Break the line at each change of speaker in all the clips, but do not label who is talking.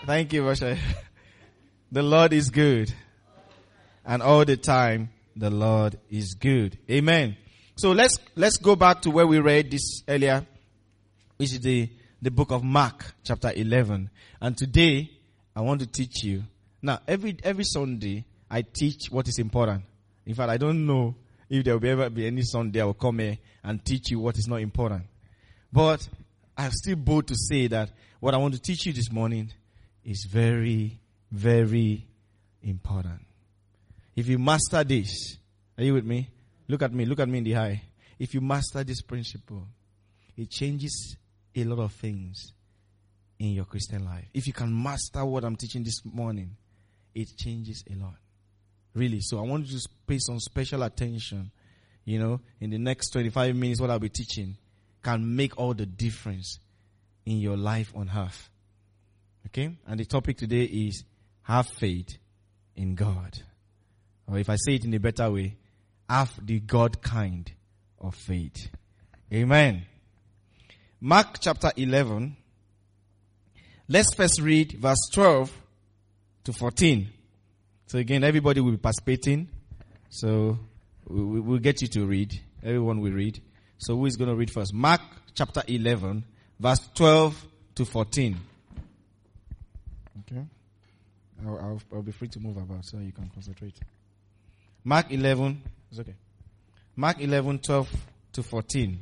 Thank you, Pastor. The Lord is good. And all the time, the Lord is good. Amen. So let's go back to where we read this earlier, which is the book of Mark, chapter 11. And today, I want to teach you. Now, every Sunday, I teach what is important. In fact, I don't know if there will ever be any Sunday I will come here and teach you what is not important. But I'm still bold to say that what I want to teach you this morning is very, very important. If you master this, are you with me? Look at me in the eye. If you master this principle, it changes a lot of things in your Christian life. If you can master what I'm teaching this morning, it changes a lot. Really. So I want you to pay some special attention. You know, in the next 25 minutes, what I'll be teaching can make all the difference in your life on earth. Okay? And the topic today is have faith in God. Or if I say it in a better way, have the God kind of faith. Amen. Mark chapter 11. Let's first read verse 12 to 14. So again, everybody will be participating. So we'll get you to read. Everyone will read. So who is going to read first? Mark chapter 11, verse 12 to 14. Okay. I'll be free to move about so you can concentrate. Mark 11. It's okay. Mark 11, 12 to 14.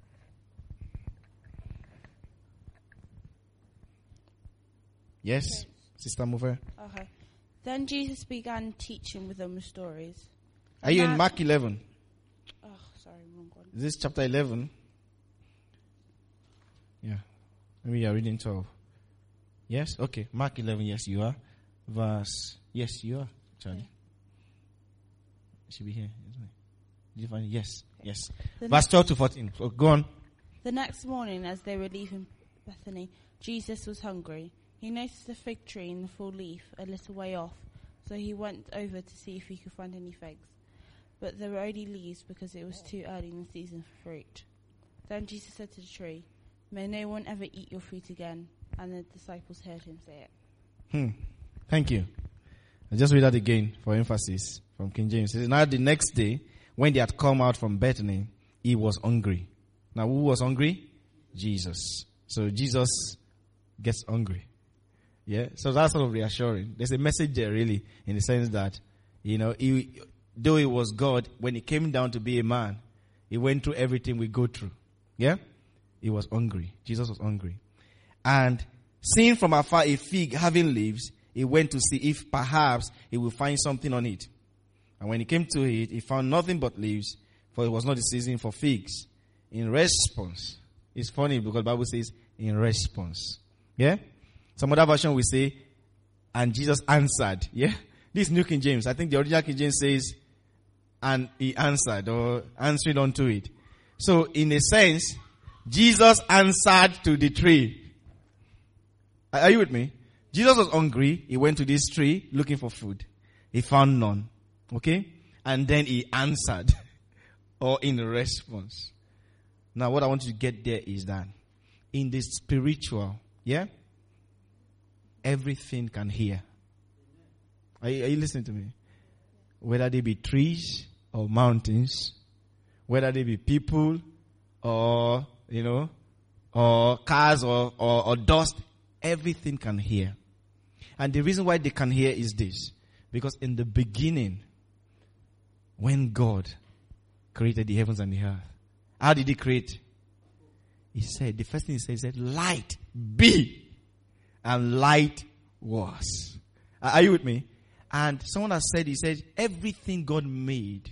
Yes, Sister Mover.
Okay. Then Jesus began teaching with them stories.
Are you in Mark 11?
Oh, sorry, wrong one.
Is this chapter 11? Yeah. Maybe you're reading 12. Yes? Okay. Mark 11, yes, you are. Verse, yes, you are, Charlie. It should be here, isn't it? Did you find it? Yes. Yes. Verse 12 to 14. So go on.
The next morning, as they were leaving Bethany, Jesus was hungry. He noticed a fig tree in the full leaf a little way off, so he went over to see if he could find any figs. But there were only leaves because it was too early in the season for fruit. Then Jesus said to the tree, "May no one ever eat your fruit again." And the disciples heard him say it.
Thank you. I'll just read that again for emphasis from King James. It says, now the next day, when they had come out from Bethany, he was hungry. Now who was hungry? Jesus. So Jesus gets hungry. Yeah, so that's sort of reassuring. There's a message there really, in the sense that, you know, though he was God, when he came down to be a man, he went through everything we go through. Yeah? He was hungry. Jesus was hungry. And seeing from afar a fig having leaves, he went to see if perhaps he would find something on it. And when he came to it, he found nothing but leaves, for it was not the season for figs. In response, it's funny because the Bible says, in response. Yeah? Some other version will say, and Jesus answered. Yeah? This is New King James. I think the original King James says, and he answered, or answered unto it. So, in a sense, Jesus answered to the tree. Are you with me? Jesus was hungry. He went to this tree looking for food. He found none. Okay? And then he answered. Or in response. Now, what I want you to get there is that in the spiritual, yeah, everything can hear. Are you listening to me? Whether they be trees or mountains, whether they be people or, you know, or cars or dust, everything can hear. And the reason why they can hear is this. Because in the beginning, when God created the heavens and the earth, how did he create? He said, the first thing he said, light be. And light was. Are you with me? And someone has said, he said, everything God made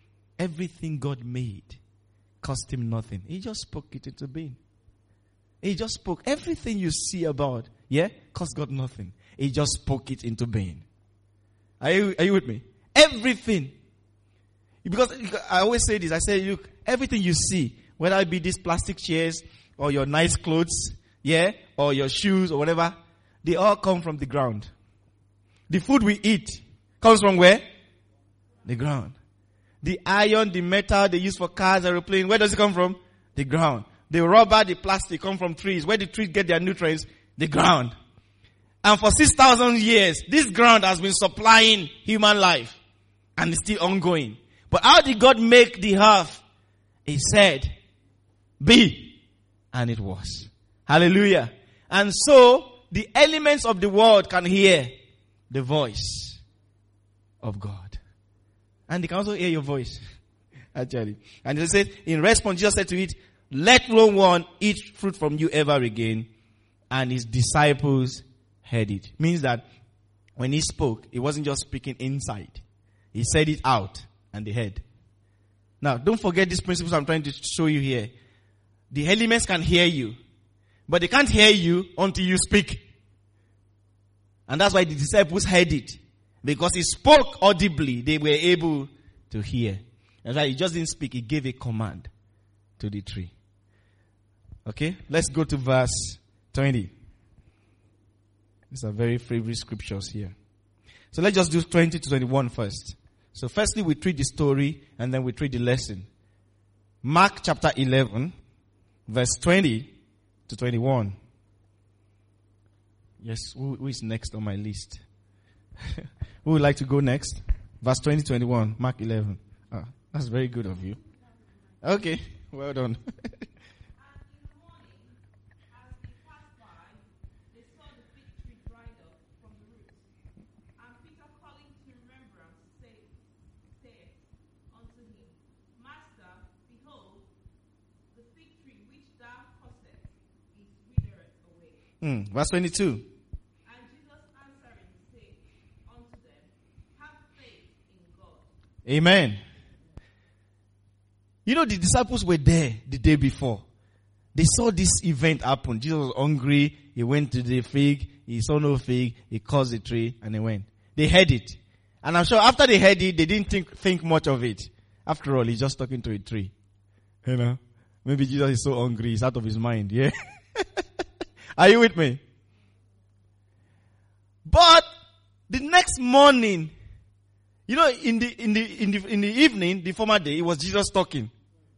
cost him nothing. He just spoke it into being. He just spoke. Everything you see about, yeah, cost God nothing. He just spoke it into being. Are you with me? Everything. Because I always say this. I say, look, everything you see, whether it be these plastic chairs or your nice clothes, yeah, or your shoes or whatever, they all come from the ground. The food we eat comes from where? The ground. The iron, the metal they use for cars, aeroplanes, where does it come from? The ground. The rubber, the plastic come from trees. Where the trees get their nutrients? The ground. And for 6,000 years, this ground has been supplying human life. And it's still ongoing. But how did God make the earth? He said, be. And it was. Hallelujah. And so, the elements of the world can hear the voice of God. And they can also hear your voice. Actually. And it said, in response, Jesus said to it, let no one eat fruit from you ever again. And his disciples heard it. Means that when he spoke, he wasn't just speaking inside. He said it out and they heard. Now, don't forget these principles I'm trying to show you here. The elements can hear you, but they can't hear you until you speak. And that's why the disciples heard it. Because he spoke audibly, they were able to hear. That's why he just didn't speak, he gave a command to the tree. Okay, let's go to verse 20. These are very favorite scriptures here. So let's just do 20 to 21 first. So firstly, we treat the story and then we treat the lesson. Mark chapter 11, verse 20 to 21. Yes, who is next on my list? Who would like to go next? Verse 20 to 21, Mark 11. Ah, that's very good of you. Okay, well done. Verse 22.
And Jesus answering said unto them, have faith in God.
Amen. You know, the disciples were there the day before. They saw this event happen. Jesus was hungry. He went to the fig. He saw no fig. He caused the tree and he went. They heard it. And I'm sure after they heard it, they didn't think much of it. After all, he's just talking to a tree. You know, maybe Jesus is so hungry. He's out of his mind. Yeah. Are you with me? But the next morning, you know, in the evening, the former day, it was Jesus talking.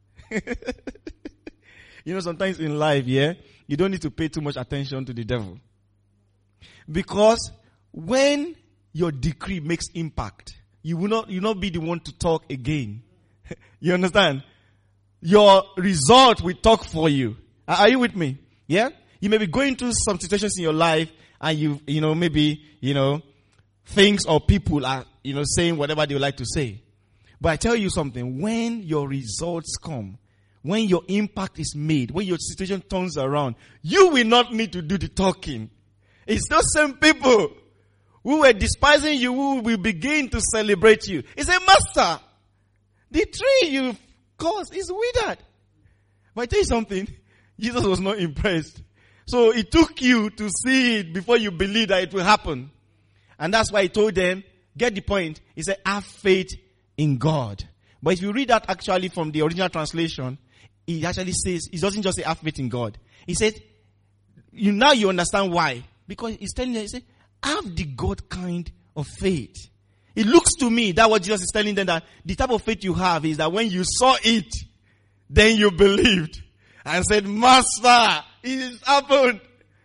You know, sometimes in life, yeah, you don't need to pay too much attention to the devil. Because when your decree makes impact, you will not be the one to talk again. You understand? Your result will talk for you. Are you with me? Yeah? You may be going through some situations in your life and maybe things or people are, saying whatever they would like to say. But I tell you something, when your results come, when your impact is made, when your situation turns around, you will not need to do the talking. It's those same people who were despising you who will begin to celebrate you. He said, Master, the tree you've caused is withered. But I tell you something, Jesus was not impressed. So it took you to see it before you believe that it will happen. And that's why he told them, get the point. He said, have faith in God. But if you read that actually from the original translation, he actually says, he doesn't just say have faith in God. He said, now you understand why. Because he's telling them, he said, have the God kind of faith. It looks to me, that what Jesus is telling them, that the type of faith you have is that when you saw it, then you believed. And said, Master, it has happened.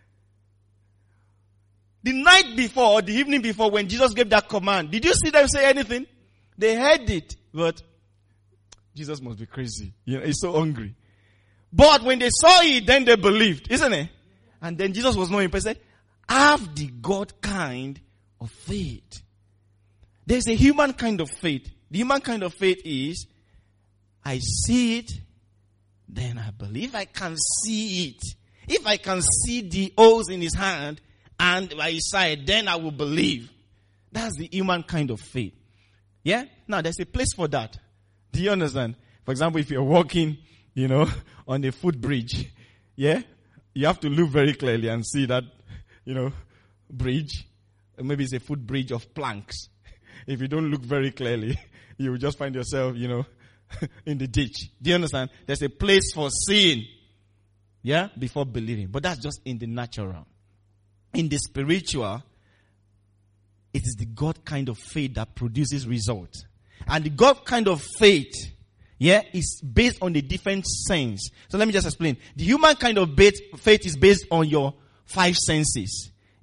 The night before or the evening before when Jesus gave that command, did you see them say anything? They heard it, but Jesus must be crazy. He's so hungry. But when they saw it, then they believed, isn't it? And then Jesus was not impressed. He said, have the God kind of faith. There's a human kind of faith. The human kind of faith is, I see it, then I believe. I can see it. If I can see the holes in his hand and by his side, then I will believe. That's the human kind of faith. Yeah? Now, there's a place for that. Do you understand? For example, if you're walking, on a footbridge, yeah? You have to look very clearly and see that, bridge. Maybe it's a footbridge of planks. If you don't look very clearly, you will just find yourself, in the ditch. Do you understand? There's a place for seeing, yeah, before believing. But that's just in the natural. In the spiritual, it is the God kind of faith that produces results. And the God kind of faith, yeah, is based on a different sense. So let me just explain. The human kind of faith is based on your 5 senses.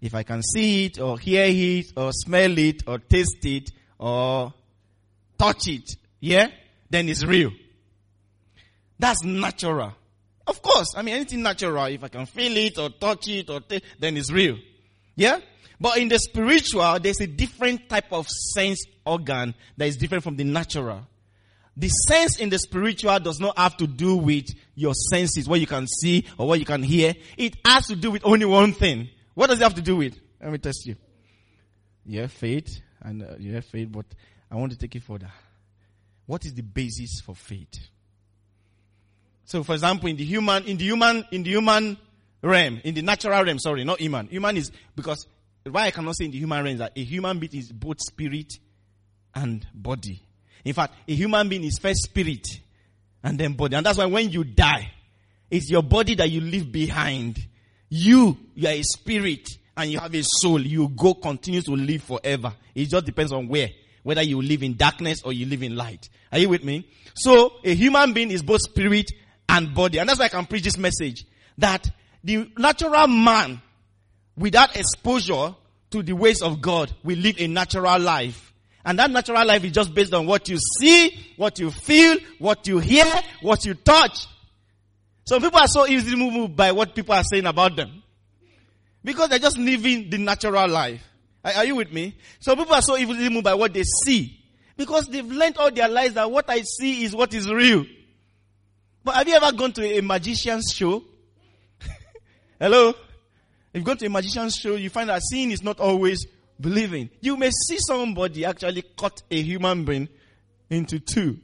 If I can see it or hear it or smell it or taste it or touch it, yeah, then it's real. That's natural. Of course, anything natural, if I can feel it or touch it or taste, then it's real. Yeah? But in the spiritual, there's a different type of sense organ that is different from the natural. The sense in the spiritual does not have to do with your senses, what you can see or what you can hear. It has to do with only one thing. What does it have to do with? Let me test you. You have faith, but I want to take it further. What is the basis for faith? So, for example, in the human realm, in the natural realm, sorry, not human. Human is, because why I cannot say in the human realm is that a human being is both spirit and body. In fact, a human being is first spirit and then body. And that's why when you die, it's your body that you leave behind. You are a spirit and you have a soul. You continue to live forever. It just depends on whether you live in darkness or you live in light. Are you with me? So, a human being is both spirit and body. And that's why I can preach this message. That the natural man, without exposure to the ways of God, will live a natural life. And that natural life is just based on what you see, what you feel, what you hear, what you touch. Some people are so easily moved by what people are saying about them. Because they're just living the natural life. Are you with me? Some people are so easily moved by what they see. Because they've learned all their lives that what I see is what is real. But have you ever gone to a magician's show? Hello? If you go to a magician's show, you find that seeing is not always believing. You may see somebody actually cut a human being into two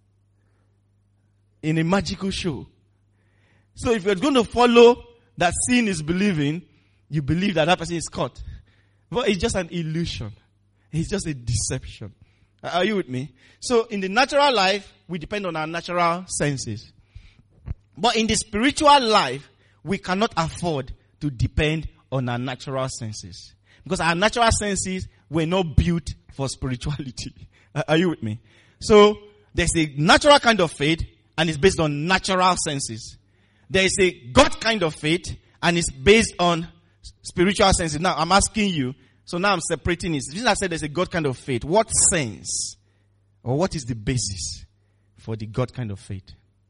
in a magical show. So if you're going to follow that seeing is believing, you believe that person is cut. But it's just an illusion. It's just a deception. Are you with me? So in the natural life, we depend on our natural senses. But in the spiritual life, we cannot afford to depend on our natural senses. Because our natural senses were not built for spirituality. Are you with me? So, there's a natural kind of faith, and it's based on natural senses. There is a God kind of faith, and it's based on spiritual senses. Now, I'm asking you, so now I'm separating it. Since I said there's a God kind of faith, what sense, or what is the basis for the God kind of faith?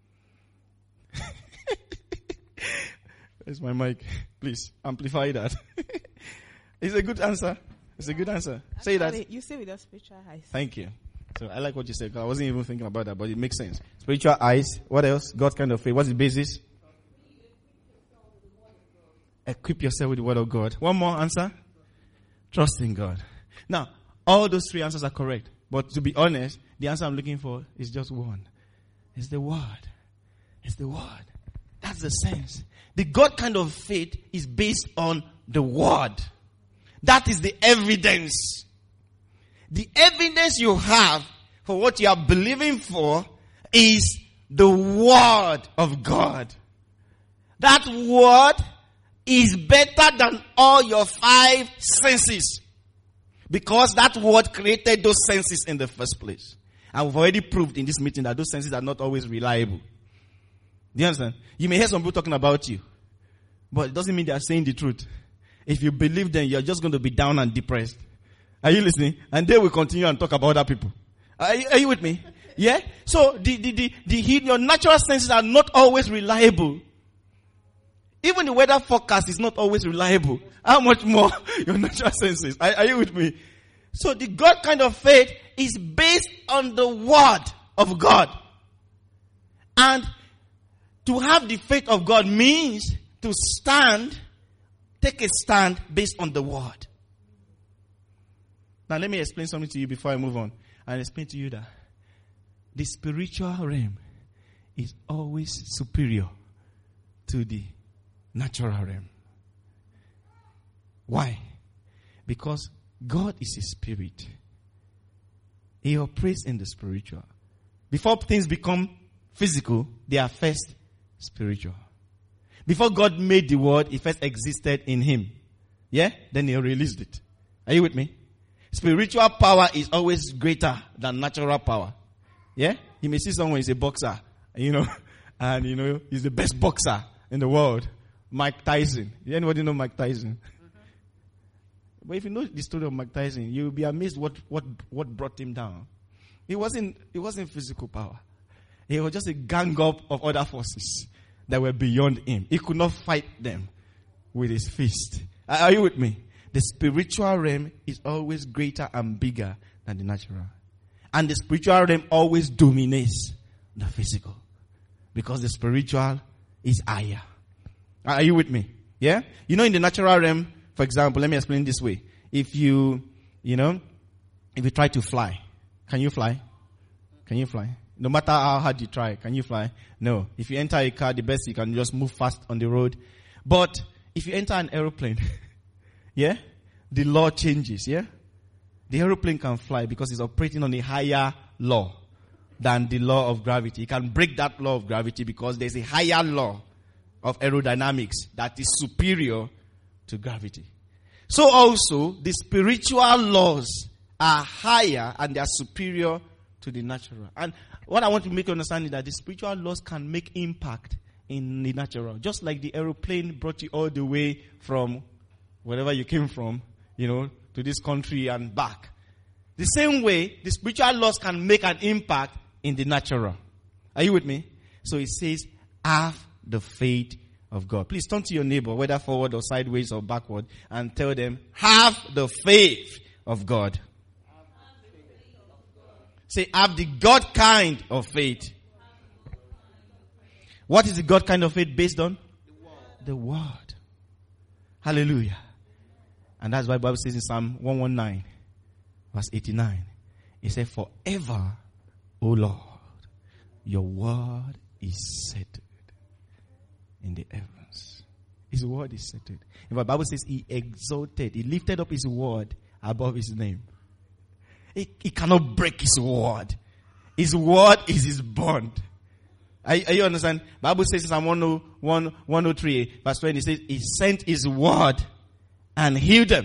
Where's my mic? Please, amplify that. It's a good answer. It's a good answer. Say that.
You say with your spiritual eyes.
Thank you. So I like what you said. I wasn't even thinking about that, but it makes sense. Spiritual eyes. What else? God kind of faith. What's the basis? Equip yourself with the word of God. One more answer. Trust in God. Now, all those three answers are correct. But to be honest, the answer I'm looking for is just one. It's the word. It's the word. That's the sense. The God kind of faith is based on the word. That is the evidence. The evidence you have for what you are believing for is the word of God. That word is better than all your five senses. Because that word created those senses in the first place. And we've already proved in this meeting that those senses are not always reliable. Do you understand? You may hear some people talking about you. But it doesn't mean they are saying the truth. If you believe them, you're just going to be down and depressed. Are you listening? And they will continue and talk about other people. Are you with me? Yeah? So, your natural senses are not always reliable. Even the weather forecast is not always reliable. How much more your natural senses? Are you with me? So, the God kind of faith is based on the word of God. And to have the faith of God means to take a stand based on the word. Now let me explain something to you before I move on. I'll explain to you that the spiritual realm is always superior to the natural realm. Why? Because God is a spirit. He operates in the spiritual. Before things become physical, they are first spiritual. Before God made the world, it first existed in him. Yeah? Then he released it. Are you with me? Spiritual power is always greater than natural power. Yeah? You may see someone is a boxer, and he's the best boxer in the world. Mike Tyson. Anybody know Mike Tyson? But if you know the story of Mike Tyson, you'll be amazed what brought him down. It wasn't physical power. It was just a gang up of other forces that were beyond him. He could not fight them with his fist. Are you with me? The spiritual realm is always greater and bigger than the natural. And the spiritual realm always dominates the physical. Because the spiritual is higher. Are you with me? Yeah? You know, in the natural realm, for example, let me explain this way. If you try to fly, can you fly? Can you fly? No matter how hard you try, can you fly? No. If you enter a car, the best you can just move fast on the road. But if you enter an aeroplane, yeah, the law changes, yeah? The aeroplane can fly because it's operating on a higher law than the law of gravity. It can break that law of gravity because there's a higher law of aerodynamics that is superior to gravity. So also, the spiritual laws are higher and they are superior to the natural. And what I want to make you understand is that the spiritual laws can make impact in the natural. Just like the aeroplane brought you all the way from wherever you came from, to this country and back. The same way, the spiritual laws can make an impact in the natural. Are you with me? So it says, have the faith of God. Please turn to your neighbor, whether forward or sideways or backward, and tell them, have the faith of God. Say, have the God kind of faith. What is the God kind of faith based on? The word. Hallelujah. And that's why the Bible says in Psalm 119, verse 89, it says, forever, O Lord, your word is settled in the heavens. His word is settled. And the Bible says he exalted, he lifted up his word above his name. He cannot break his word. His word is his bond. Are you understand? Bible says in Psalm 103, verse 20, it says, he sent his word and healed them.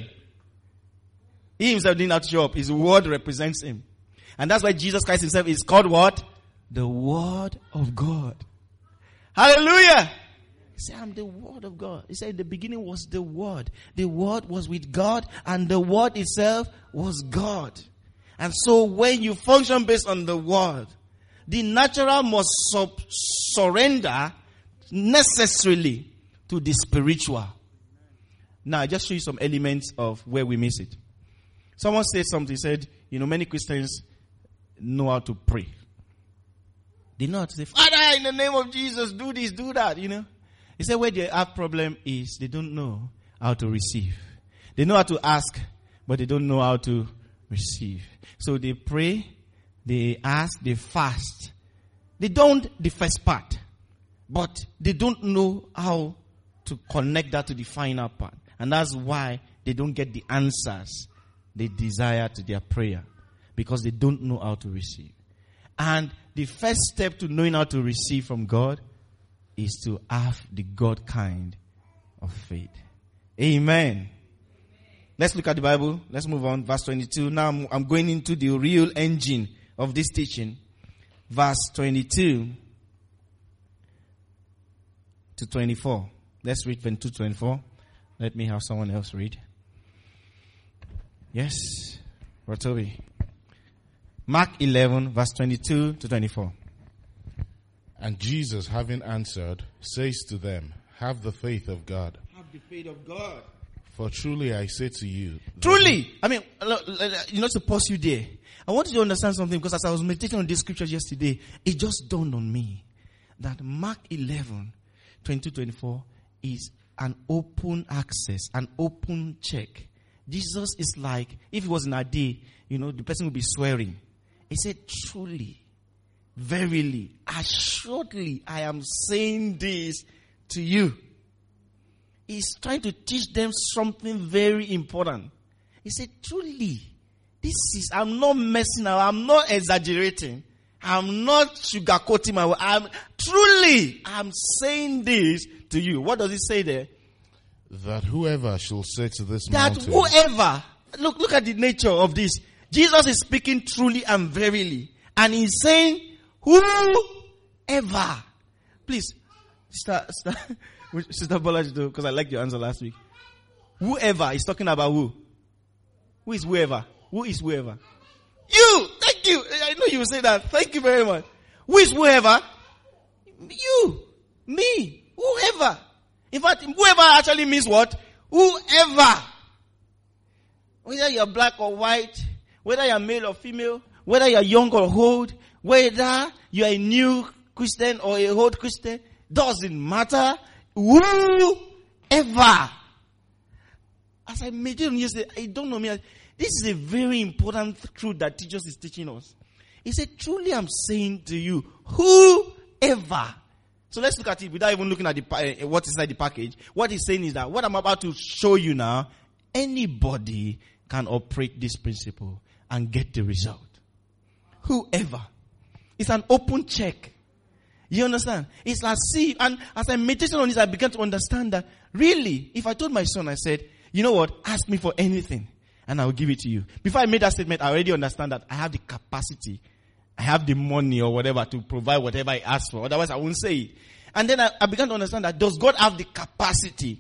He himself didn't have to show up. His word represents him. And that's why Jesus Christ himself is called what? The Word of God. Hallelujah! He said, I'm the Word of God. He said, in the beginning was the Word. The Word was with God, and the Word itself was God. And so when you function based on the Word, the natural must surrender necessarily to the spiritual. Now, I just show you some elements of where we miss it. Someone said something, said, many Christians know how to pray. They know how to say, Father, in the name of Jesus, do this, do that, He said where they have problem is they don't know how to receive. They know how to ask, but they don't know how to receive. So they pray, they ask, they fast. They don't the first part, but they don't know how to connect that to the final part. And that's why they don't get the answers they desire to their prayer, because they don't know how to receive. And the first step to knowing how to receive from God is to have the God kind of faith. Amen. Let's look at the Bible. Let's move on. Verse 22. Now I'm going into the real engine of this teaching. Verse 22 to 24. Let's read 22 to 24. Let me have someone else read. Yes. Rotobi. Mark 11, verse 22 to 24.
And Jesus, having answered, says to them, have the faith of God.
Have the faith of God.
For truly I say to you.
Truly! You're not supposed to there. I want you to understand something, because as I was meditating on this scripture yesterday, it just dawned on me that Mark 11, 22, 24 is an open access, an open check. Jesus is like, if it was in our day, the person would be swearing. He said, truly, verily, assuredly, I am saying this to you. He's trying to teach them something very important. He said, truly, I'm not messing around, I'm not exaggerating, I'm not sugarcoating my word. I'm saying this to you. What does it say there?
That whoever shall say to this
mountain.
That
whoever. Look at the nature of this. Jesus is speaking truly and verily. And he's saying, whoever. Please, Sister Bolaji, because I liked your answer last week. Whoever is talking about who? Who is whoever? Who is whoever? You! Thank you! I know you will say that. Thank you very much. Who is whoever? You! Me! Whoever! In fact, whoever actually means what? Whoever! Whether you're black or white, whether you're male or female, whether you're young or old, whether you're a new Christian or a old Christian, doesn't matter. Whoever. As I meditate on yesterday, I don't know me. This is a very important truth that Jesus is teaching us. He said, truly I'm saying to you, whoever. So let's look at it without even looking at what's inside the package. What he's saying is that what I'm about to show you now, anybody can operate this principle and get the result. Whoever. It's an open check. You understand? It's like, see, and as I meditated on this, I began to understand that really, if I told my son, I said, you know what, ask me for anything and I will give it to you. Before I made that statement, I already understand that I have the capacity, I have the money or whatever to provide whatever I ask for. Otherwise, I won't say it. And then I began to understand that does God have the capacity?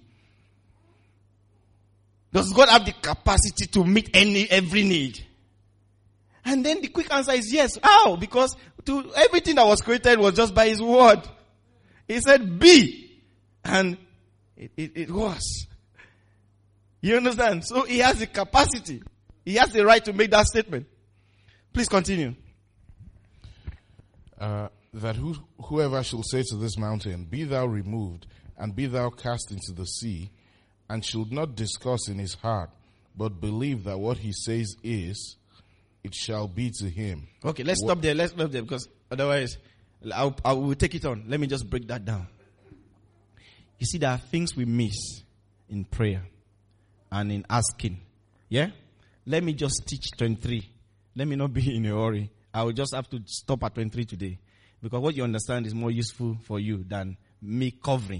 Does God have the capacity to meet every need? And then the quick answer is yes. How? Because everything that was created was just by His word. He said, be. And it was. You understand? So He has the capacity. He has the right to make that statement. Please continue.
That whoever shall say to this mountain, be thou removed, and be thou cast into the sea, and should not discuss in his heart, but believe that what he says is, it shall be to him.
Okay, let's stop there, because otherwise, I will take it on. Let me just break that down. You see, there are things we miss in prayer and in asking. Yeah? Let me just teach 23. Let me not be in a hurry. I will just have to stop at 23 today. Because what you understand is more useful for you than me covering.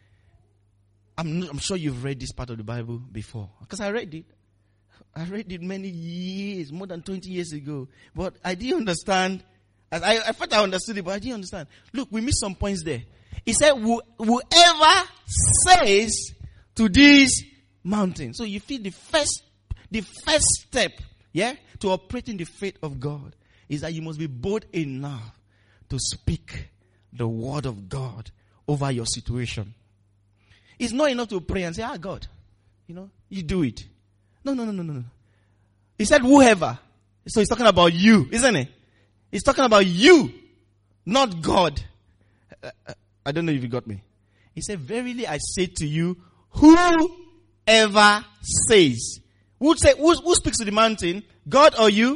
I'm sure you've read this part of the Bible before. Because I read it. I read it many years, more than 20 years ago. But I didn't understand. I thought I understood it, but I didn't understand. Look, we missed some points there. He said, whoever says to this mountain. So you feel the first step, yeah, to operating the faith of God is that you must be bold enough to speak the word of God over your situation. It's not enough to pray and say, God, you do it. No. He said, whoever. So he's talking about you, isn't it? He's talking about you, not God. I don't know if you got me. He said, verily I say to you, whoever says. Who speaks to the mountain? God or you?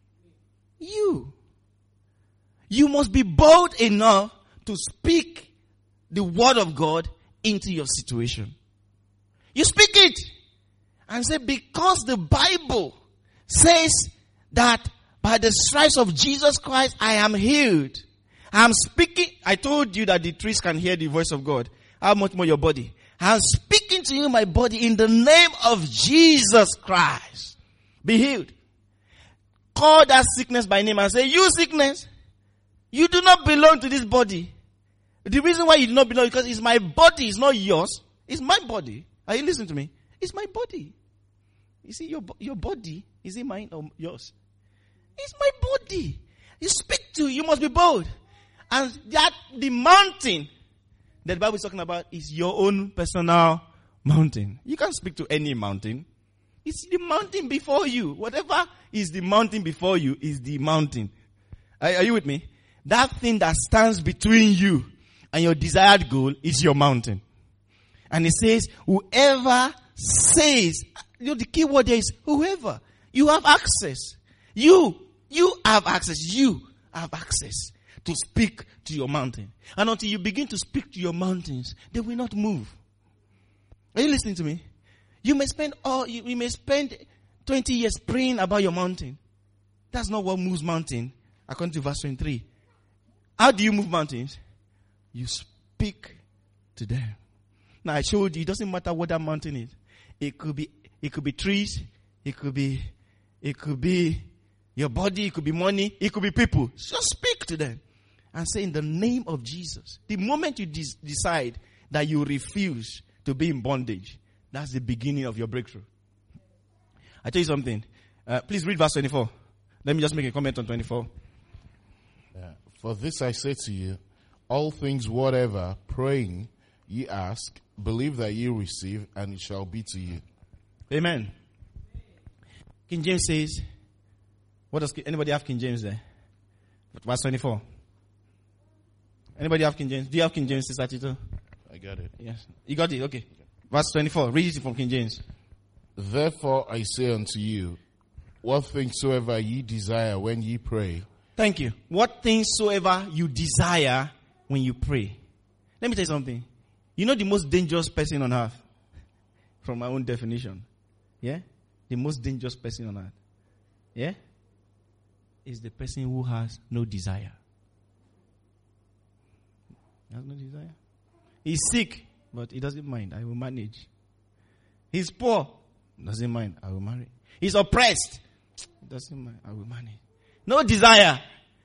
You. You must be bold enough to speak the word of God into your situation. You speak it and say, because the Bible says that by the stripes of Jesus Christ I am healed. I'm speaking. I told you that the trees can hear the voice of God. How much more your body? I'm speaking to you, my body, in the name of Jesus Christ. Be healed. Call that sickness by name and say, you sickness, you do not belong to this body. The reason why you do not belong is because it's my body, it's not yours. It's my body. Are you listening to me? It's my body. You see, your body, is it mine or yours? It's my body. You speak to, you must be bold. And the mountain that the Bible is talking about is your own personal mountain. You can't speak to any mountain. It's the mountain before you. Whatever is the mountain before you is the mountain. Are you with me? That thing that stands between you and your desired goal is your mountain. And it says, whoever says, the key word there is whoever. You have access. You have access. You have access to speak to your mountain. And until you begin to speak to your mountains, they will not move. Are you listening to me? You may spend 20 years praying about your mountain. That's not what moves mountain, according to verse 23. How do you move mountains? You speak to them. Now I showed you, it doesn't matter what that mountain is. It could be trees, it could be your body, it could be money, it could be people. Just speak to them and say, in the name of Jesus. The moment you decide that you refuse to be in bondage, that's the beginning of your breakthrough. I tell you something. Please read verse 24. Let me just make a comment on 24.
For this I say to you, all things whatever praying ye ask, believe that ye receive, and it shall be to you.
Amen. King James says, what does anybody have King James there? Verse 24. Anybody have King James? Do you have King James, Sister Tito?
I got it.
Yes. You got it? Okay. Verse 24. Read it from King James.
Therefore I say unto you, what things soever ye desire when ye pray.
Thank you. What things soever you desire when you pray. Let me tell you something. You know the most dangerous person on earth? From my own definition. Yeah? The most dangerous person on earth. Yeah? Is the person who has no desire. He has no desire. He's sick, but he doesn't mind. I will manage. He's poor. Doesn't mind. I will marry. He's oppressed. Doesn't mind. I will manage. No desire.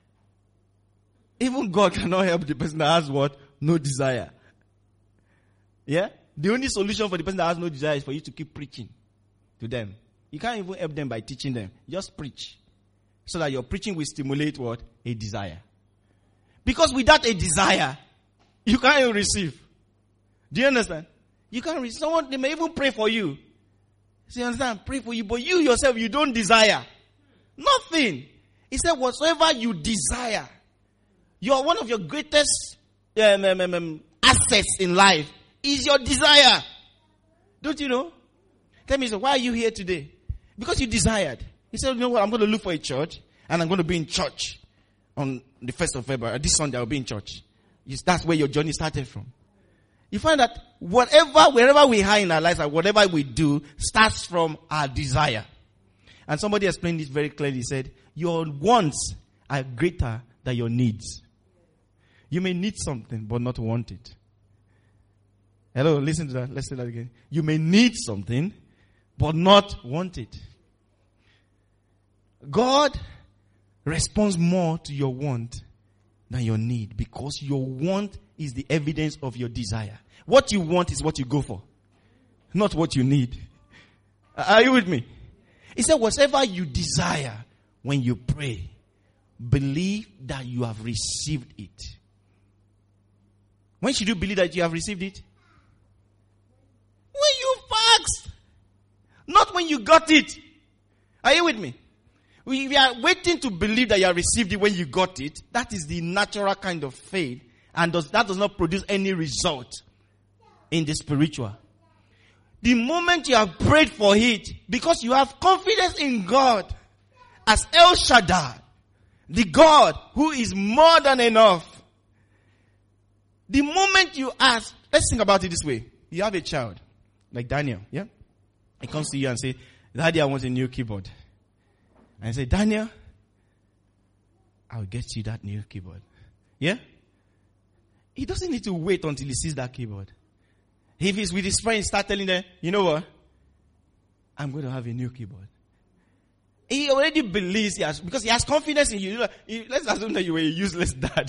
Even God cannot help the person that has what? No desire. Yeah? The only solution for the person that has no desire is for you to keep preaching to them. You can't even help them by teaching them. Just preach. So that your preaching will stimulate what? A desire. Because without a desire, you can't even receive. Do you understand? You can't receive. Someone, they may even pray for you. So you understand? Pray for you, but you yourself, you don't desire. Nothing. He said, whatsoever you desire, one of your greatest assets in life is your desire. Don't you know? Tell me, so why are you here today? Because you desired. He said, you know what, I'm going to look for a church, and I'm going to be in church on the 1st of February. This Sunday I'll be in church. That's where your journey started from. You find that wherever we are in our lives, and whatever we do, starts from our desire. And somebody explained this very clearly. He said, your wants are greater than your needs. You may need something, but not want it. Hello, listen to that. Let's say that again. You may need something, but not want it. God responds more to your want than your need, because your want is the evidence of your desire. What you want is what you go for, not what you need. Are you with me? He said, whatever you desire when you pray, believe that you have received it. When should you believe that you have received it? When you fast. Not when you got it. Are you with me? We are waiting to believe that you have received it when you got it. That is the natural kind of faith. And that does not produce any result in the spiritual. The moment you have prayed for it, because you have confidence in God as El Shaddai, the God who is more than enough. The moment you ask, let's think about it this way. You have a child, like Daniel, yeah? He comes to you and says, Daddy, I want a new keyboard. And I say, Daniel, I'll get you that new keyboard. Yeah? He doesn't need to wait until he sees that keyboard. If he's with his friends, start telling them, you know what? I'm going to have a new keyboard. He already believes, because he has confidence in you. Let's assume that you were a useless dad.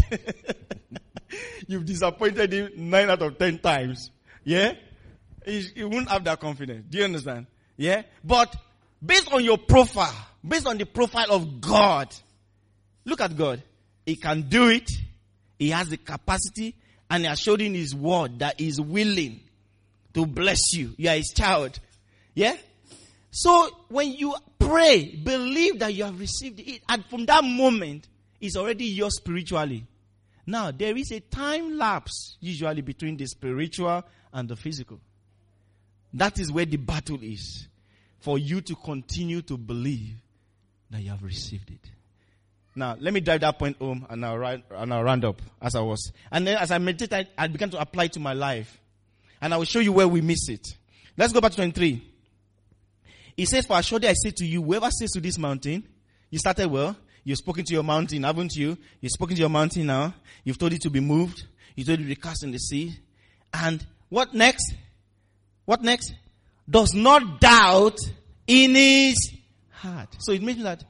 You've disappointed him 9 out of 10 times. Yeah? He won't have that confidence. Do you understand? Yeah? But based on your profile, based on the profile of God, look at God. He can do it. He has the capacity, and he has showed in his word that he is willing to bless you. You are his child. Yeah? So when you pray, believe that you have received it. And from that moment, it's already yours spiritually. Now, there is a time lapse usually between the spiritual and the physical. That is where the battle is. For you to continue to believe that you have received it. Now, let me drive that point home and I'll round up as I was. And then as I meditated, I began to apply it to my life. And I will show you where we miss it. Let's go back to 23. He says, for assuredly I say to you, whoever says to this mountain, you started well. You've spoken to your mountain, haven't you? You've spoken to your mountain now. You've told it to be moved. You told it to be cast in the sea. And what next? What next? Does not doubt in his heart. So it means that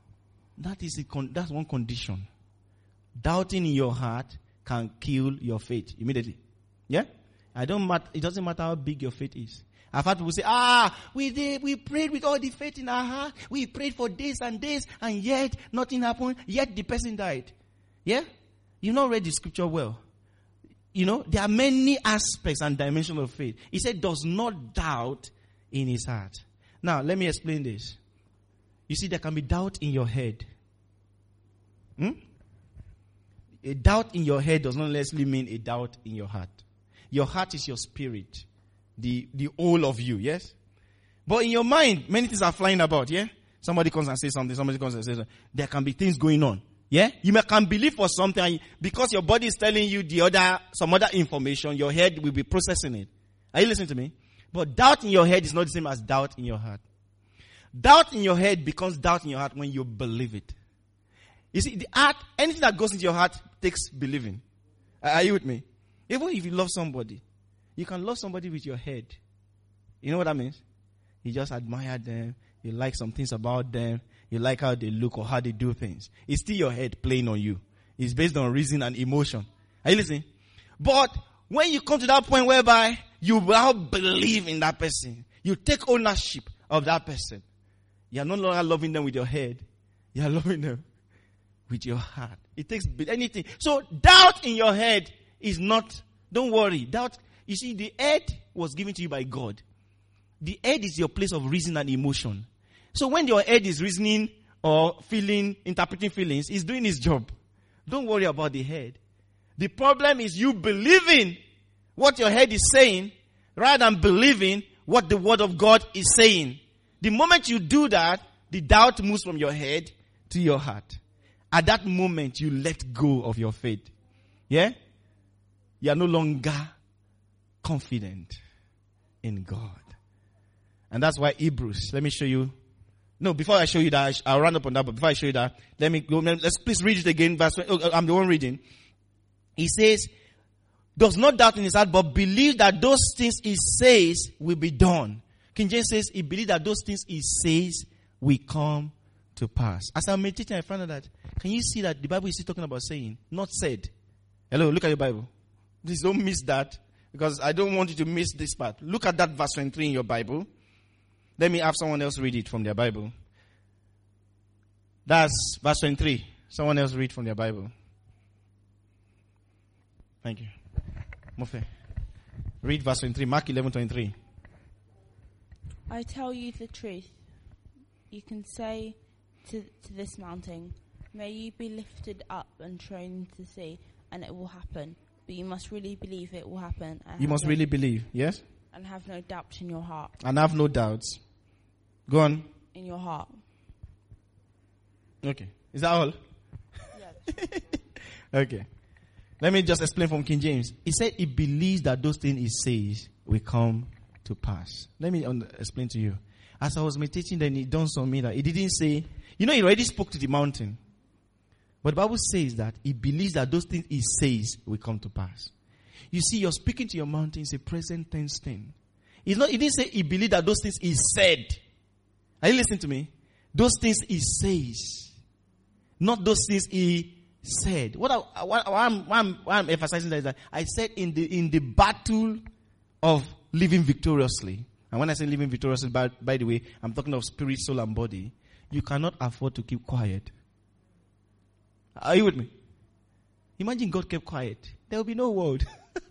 that's one condition. Doubting in your heart can kill your faith immediately. Yeah? It doesn't matter how big your faith is. I've had people say, we prayed with all the faith in our heart. We prayed for this, and yet nothing happened. Yet the person died. Yeah? You've not read the scripture well. You know, there are many aspects and dimensions of faith. He said, does not doubt in his heart. Now, let me explain this. You see, there can be doubt in your head. A doubt in your head does not necessarily mean a doubt in your heart. Your heart is your spirit. The whole of you, yes? But in your mind, many things are flying about, yeah? Somebody comes and says something, somebody comes and says something. There can be things going on, yeah? You can believe for something, and because your body is telling you some other information, your head will be processing it. Are you listening to me? But doubt in your head is not the same as doubt in your heart. Doubt in your head becomes doubt in your heart when you believe it. You see, the heart, anything that goes into your heart takes believing. Are you with me? Even if you love somebody, you can love somebody with your head. You know what that means? You just admire them. You like some things about them. You like how they look or how they do things. It's still your head playing on you. It's based on reason and emotion. Are you listening? But when you come to that point whereby you now believe in that person, you take ownership of that person. You are no longer loving them with your head. You are loving them with your heart. It takes anything. So doubt in your head is not, don't worry. Doubt, you see, the head was given to you by God. The head is your place of reason and emotion. So when your head is reasoning or feeling, interpreting feelings, it's doing its job. Don't worry about the head. The problem is you believing what your head is saying rather than believing what the word of God is saying. The moment you do that, the doubt moves from your head to your heart. At that moment, you let go of your faith. Yeah? You are no longer confident in God. And that's why Hebrews, let me show you. No, before I show you that, I'll run up on that, but before I show you that, let me go, let's please read it again. I'm the one reading. He says, does not doubt in his heart, but believe that those things he says will be done. King James says, he believes that those things he says will come to pass. As I'm meditating, I found out that, can you see that the Bible is still talking about saying, not said? Hello, look at your Bible. Please don't miss that, because I don't want you to miss this part. Look at that verse 23 in your Bible. Let me have someone else read it from their Bible. That's verse 23. Someone else read from their Bible. Thank you. Mofe. Read verse 23. Mark 11:23.
I tell you the truth. You can say to this mountain, may you be lifted up and thrown into the sea, and it will happen. But you must really believe it will happen.
You must really believe, yes?
And have no doubt in your heart.
And have no doubts. Go on.
In your heart.
Okay. Is that all?
Yes.
Okay. Let me just explain from King James. He said he believes that those things he says will come to pass. Let me explain to you. As I was meditating, then it dawned on me that he didn't say, he already spoke to the mountain. But the Bible says that he believes that those things he says will come to pass. You see, you're speaking to your mountain, it's a present tense thing. He didn't say he believed that those things he said. Are you listening to me? Those things he says. Not those things he said. What I'm emphasizing that is that I said in the battle of living victoriously. And when I say living victoriously, by the way, I'm talking of spirit, soul, and body. You cannot afford to keep quiet. Are you with me? Imagine God kept quiet. There will be no world.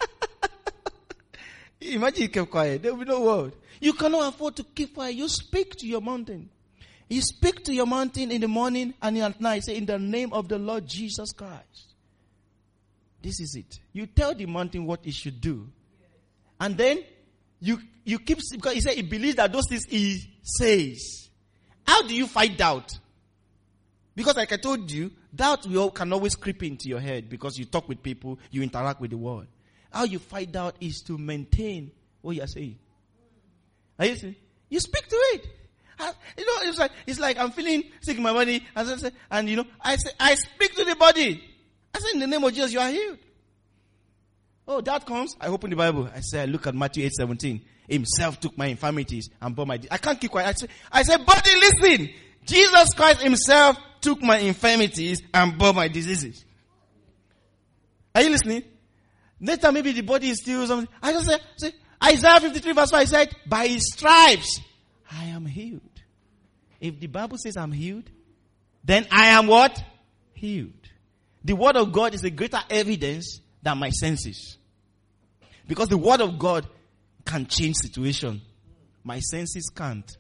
Imagine he kept quiet. There will be no world. You cannot afford to keep quiet. You speak to your mountain. You speak to your mountain in the morning and at night. Say, in the name of the Lord Jesus Christ. This is it. You tell the mountain what it should do. And then you keep, because he said he believes that those things he says. How do you fight doubt? Because like I told you, doubt can always creep into your head because you talk with people, you interact with the world. How you fight doubt is to maintain what you are saying. Are you saying? You speak to it. It's like I'm feeling sick in my body, I speak to the body. I say, in the name of Jesus, you are healed. Oh, that comes. I open the Bible. I look at Matthew 8:17. Himself took my infirmities and bore my disease. I can't keep quiet. I say, body, listen. Jesus Christ himself took my infirmities and bore my diseases. Are you listening? Later, maybe the body is still something. I just say, Isaiah 53 verse 5 said, by his stripes, I am healed. If the Bible says I'm healed, then I am what? Healed. The word of God is a greater evidence than my senses. Because the word of God can change situation. My senses can't.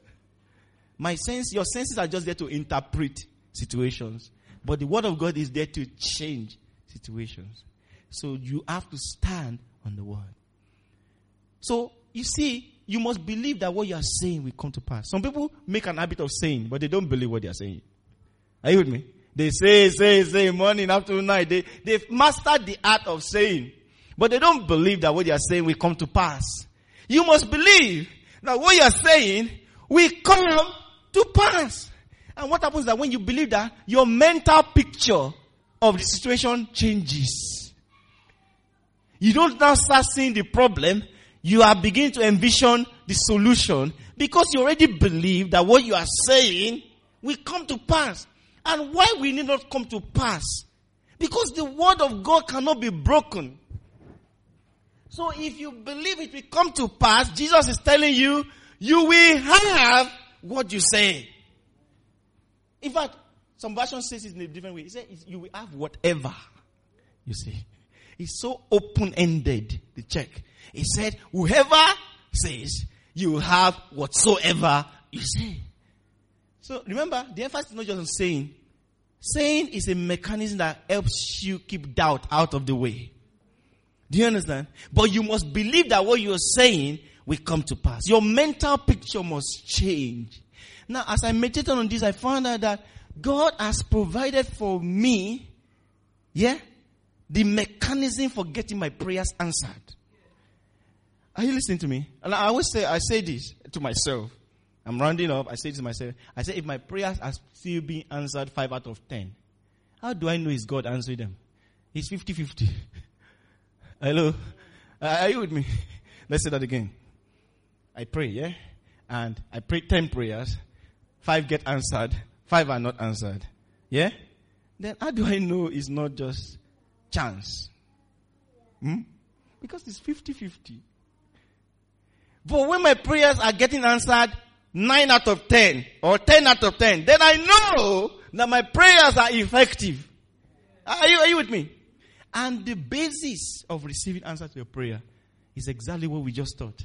Your senses are just there to interpret situations. But the word of God is there to change situations. So you have to stand on the word. So, you see, you must believe that what you are saying will come to pass. Some people make an habit of saying, but they don't believe what they are saying. Are you with me? They say, morning, afternoon, night. They've mastered the art of saying. But they don't believe that what they are saying will come to pass. You must believe that what you are saying will come to pass. And what happens is that when you believe that, your mental picture of the situation changes. You don't now start seeing the problem. You are beginning to envision the solution because you already believe that what you are saying will come to pass. And why will it not come to pass? Because the word of God cannot be broken. So if you believe it will come to pass, Jesus is telling you, you will have what you say. In fact, some versions says it in a different way. It says you will have whatever you say. It's so open-ended, the check. He said, whoever says, you will have whatsoever you say. So remember, the emphasis is not just on saying. Saying is a mechanism that helps you keep doubt out of the way. Do you understand? But you must believe that what you're saying will come to pass. Your mental picture must change. Now, as I meditated on this, I found out that God has provided for me, the mechanism for getting my prayers answered. Are you listening to me? And I say this to myself. I'm rounding up. I say this to myself. I say, if my prayers are still being answered 5 out of 10, how do I know it's God answering them? It's 50-50. Hello? Are you with me? Let's say that again. I pray, and I pray 10 prayers. 5 get answered. 5 are not answered. Yeah? Then how do I know it's not just chance? Because it's 50-50. But when my prayers are getting answered 9 out of 10 or 10 out of 10, then I know that my prayers are effective. Are you with me? And the basis of receiving answer to your prayer is exactly what we just taught.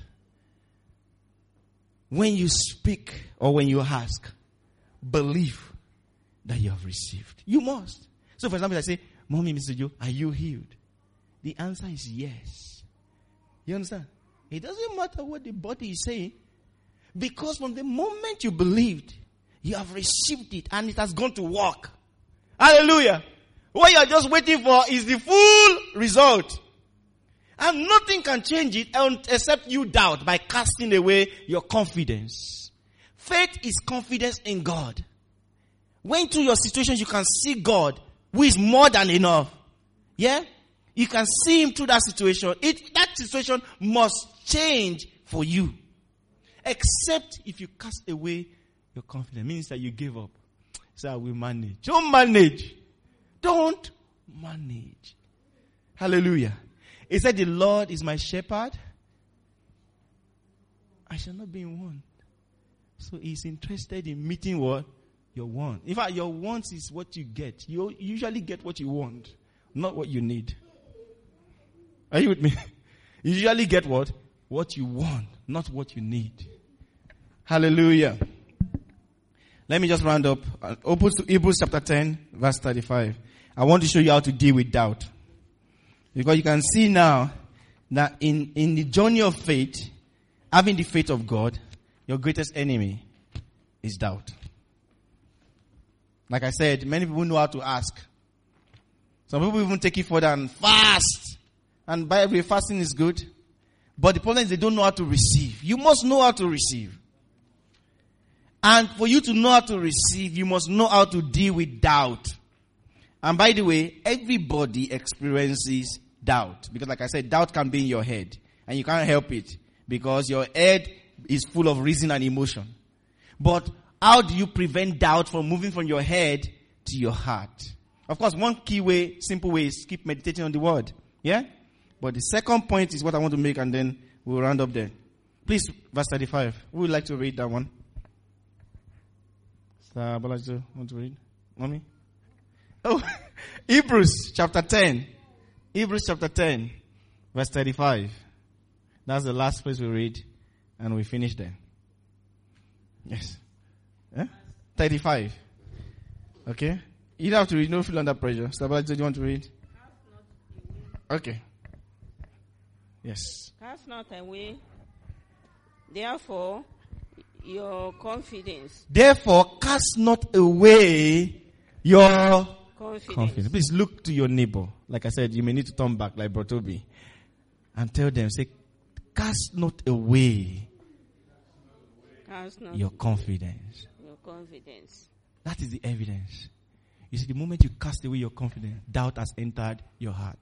When you speak or when you ask, believe that you have received. You must. So for example, I say, Mommy, Mr. Joe, are you healed? The answer is yes. You understand? It doesn't matter what the body is saying. Because from the moment you believed, you have received it and it has gone to work. Hallelujah. What you are just waiting for is the full result. And nothing can change it except you doubt by casting away your confidence. Faith is confidence in God. When through your situations you can see God who is more than enough. Yeah? You can see Him through that situation. That situation must change for you. Except if you cast away your confidence. It means that you give up. So I will manage. Don't manage. Don't manage. Hallelujah. He said, the Lord is my shepherd. I shall not be in want. So He's interested in meeting what? Your want. In fact, your wants is what you get. You usually get what you want, not what you need. Are you with me? You usually get what? What you want, not what you need. Hallelujah. Let me just round up. Open to Hebrews chapter 10, verse 35. I want to show you how to deal with doubt. Because you can see now that in the journey of faith, having the faith of God, your greatest enemy is doubt. Like I said, many people know how to ask. Some people even take it further and fast. And by the way, fasting is good. But the problem is they don't know how to receive. You must know how to receive. And for you to know how to receive, you must know how to deal with doubt. And by the way, everybody experiences doubt. Because like I said, doubt can be in your head. And you can't help it. Because your head is full of reason and emotion. But how do you prevent doubt from moving from your head to your heart? Of course, one key way, simple way is keep meditating on the word. Yeah? But the second point is what I want to make, and then We'll round up there. Please, verse 35. Who would like to read that one? Sir Balaji, want to read? Mommy? Oh, Hebrews chapter 10. Hebrews chapter 10, verse 35. That's the last place we read, and we finish there. Yes. 35. Okay? You don't have to read, no feel under pressure. Sir Balaji, do you want to read? Okay. Yes.
Cast not away, therefore, your confidence.
Therefore, cast not away your confidence. Please look to your neighbor. Like I said, you may need to turn back like Brotobi and tell them, say, cast not away your confidence.
Your confidence.
That is the evidence. You see, the moment you cast away your confidence, doubt has entered your heart.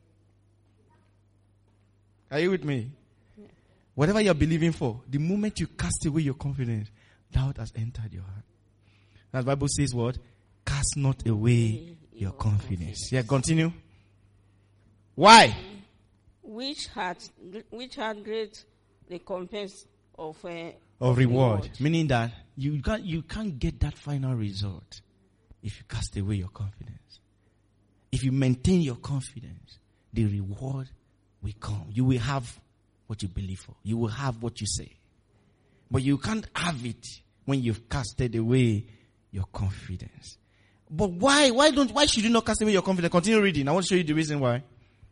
Are you with me? Yeah. Whatever you're believing for, the moment you cast away your confidence, doubt has entered your heart. That Bible says what? Cast not away your confidence. Yeah, continue. Why?
Which had great recompense of
reward. Meaning that you can't get that final result if you cast away your confidence. If you maintain your confidence, the reward will come. You will have what you believe for. You will have what you say. But you can't have it when you've casted away your confidence. But why should you not cast away your confidence? Continue reading. I want to show you the reason why.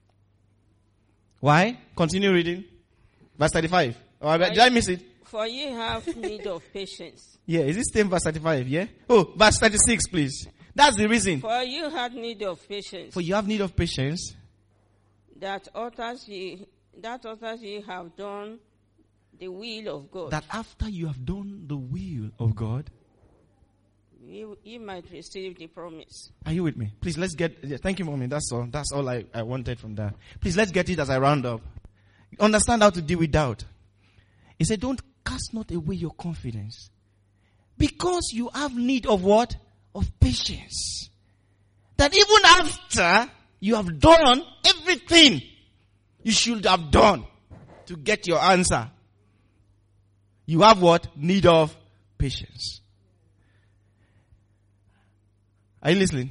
Why? Continue reading. Verse 35. Did I miss it?
For ye have need of patience.
Yeah, is it same verse 35? Yeah? Oh, verse 36, please. That's the reason.
For you have need of patience.
For you have need of patience.
That others ye have done the will of God.
That after you have done the will of God,
you might receive the promise.
Are you with me? Please, let's get... Thank you, Mommy. That's all. That's all I wanted from that. Please, let's get it as I round up. Understand how to deal with doubt. He said, don't cast not away your confidence. Because you have need of what? Of patience. That even after you have done everything you should have done to get your answer, you have what? Need of patience. Are you listening?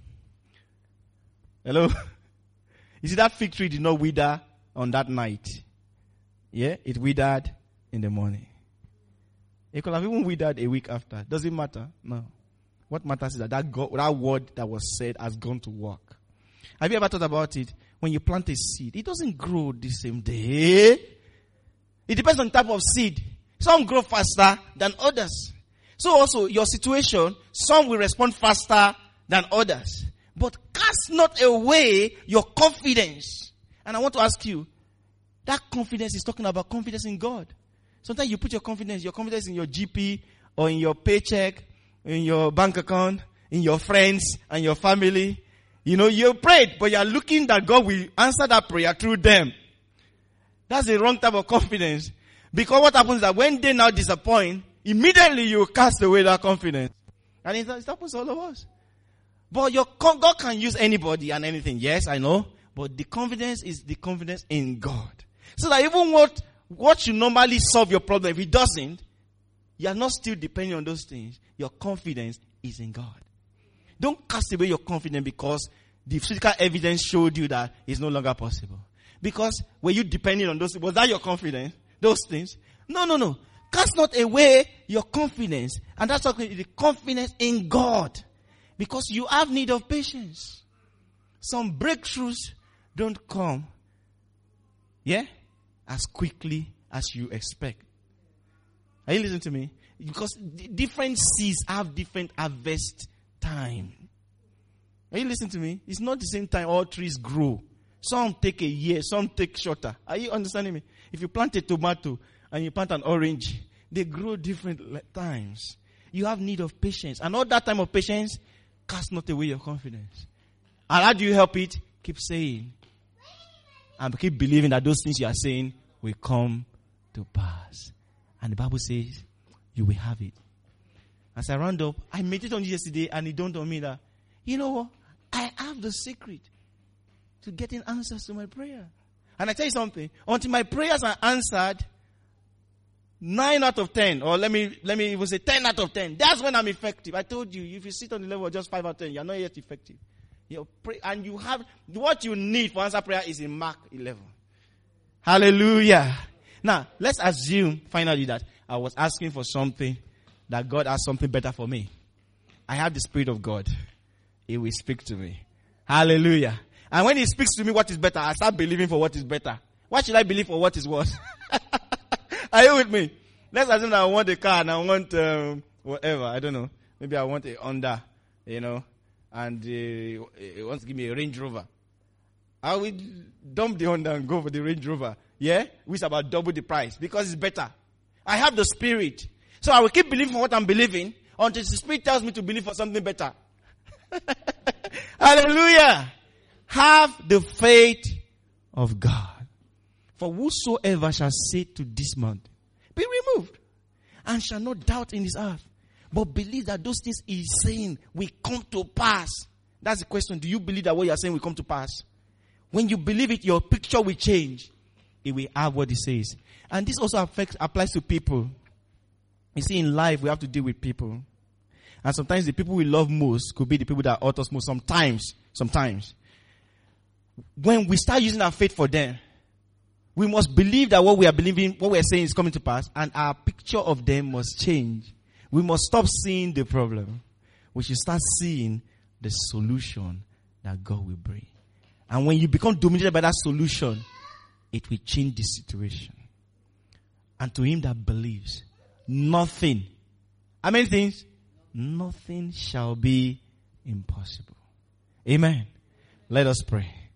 Hello? You see, that fig tree did not wither on that night. Yeah? It withered in the morning. It could have even withered a week after. Does it matter? No. What matters is that word that was said has gone to work. Have you ever thought about it? When you plant a seed, it doesn't grow the same day. It depends on the type of seed. Some grow faster than others. So also, your situation, some will respond faster than others. But cast not away your confidence. And I want to ask you, that confidence is talking about confidence in God. Sometimes you put your confidence in your GP or in your paycheck, in your bank account, in your friends and your family. You know, you prayed, but you are looking that God will answer that prayer through them. That's the wrong type of confidence. Because what happens is that when they now disappoint, immediately you cast away that confidence. And it happens to all of us. But God can use anybody and anything. Yes, I know. But the confidence is the confidence in God. So that even what should normally solve your problem, if it doesn't, you are not still depending on those things. Your confidence is in God. Don't cast away your confidence because the physical evidence showed you that it's no longer possible. Because were you depending on those? Was that your confidence? Those things? No. Cast not away your confidence. And that's talking the confidence in God. Because you have need of patience. Some breakthroughs don't come, as quickly as you expect. Are you listening to me? Because different seeds have different harvest time. Are you listening to me? It's not the same time all trees grow. Some take a year, some take shorter. Are you understanding me? If you plant a tomato and you plant an orange, they grow different times. You have need of patience. And all that time of patience, cast not away your confidence. And how do you help it? Keep saying. And keep believing that those things you are saying will come to pass. And the Bible says, you will have it. As I round up, I meditated on it yesterday and it dawned on me that, you know what? I have the secret to getting answers to my prayer. And I tell you something, until my prayers are answered, 9 out of 10, or let me even say 10 out of 10, that's when I'm effective. I told you, if you sit on the level of just 5 out of 10, you're not yet effective. And you have, what you need for answer prayer is in Mark 11. Hallelujah. Now, let's assume finally that I was asking for something, that God has something better for me. I have the Spirit of God. He will speak to me. Hallelujah. And when He speaks to me what is better, I start believing for what is better. Why should I believe for what is worse? Are you with me? Let's assume that I want a car and I want whatever. I don't know. Maybe I want a Honda, and he wants to give me a Range Rover. I will dump the Honda and go for the Range Rover. Yeah? Which is about double the price because it's better. I have the Spirit. So I will keep believing for what I'm believing until the Spirit tells me to believe for something better. Hallelujah. Have the faith of God. For whosoever shall say to this mountain, be removed, and shall not doubt in his heart, but believe that those things he is saying will come to pass. That's the question. Do you believe that what you are saying will come to pass? When you believe it, your picture will change. It will have what it says. And this also applies to people. You see, in life, we have to deal with people. And sometimes the people we love most could be the people that hurt us most. Sometimes. When we start using our faith for them, we must believe that what we are believing, what we are saying is coming to pass, and our picture of them must change. We must stop seeing the problem. We should start seeing the solution that God will bring. And when you become dominated by that solution, it will change the situation. And to him that believes, nothing, how many things? Nothing shall be impossible. Amen. Let us pray.